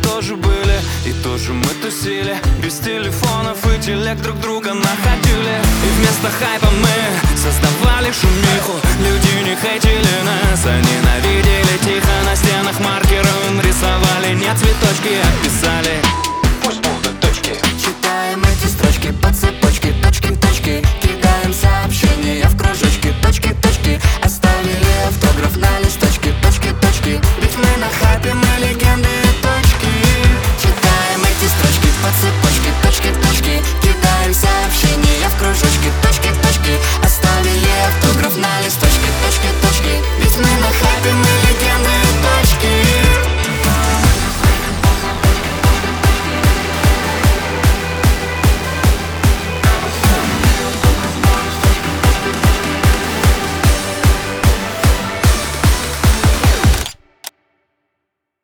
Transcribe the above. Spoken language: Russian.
тоже были, и тоже мы тусили. Без телефонов и телег друг друга находили. И вместо хайпа мы создавали шумиху. Люди не хейтили нас, а ненавидели тихо. На стенах маркером рисовали не цветочки, а писали